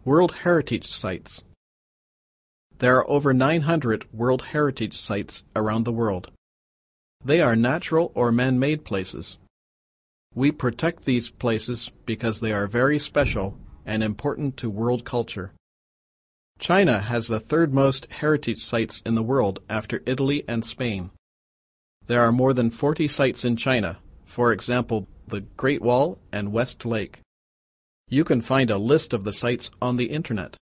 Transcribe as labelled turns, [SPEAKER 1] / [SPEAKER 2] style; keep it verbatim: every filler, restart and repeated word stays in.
[SPEAKER 1] World Heritage Sites. There are over nine hundred World Heritage Sites around the world. They are natural or man-made places. We protect these places because they are very special and important to world culture. China has the third most heritage sites in the world after Italy and Spain. There are more than forty sites in China, for example, the Great Wall and West Lake. You can find a list of the sites on the Internet.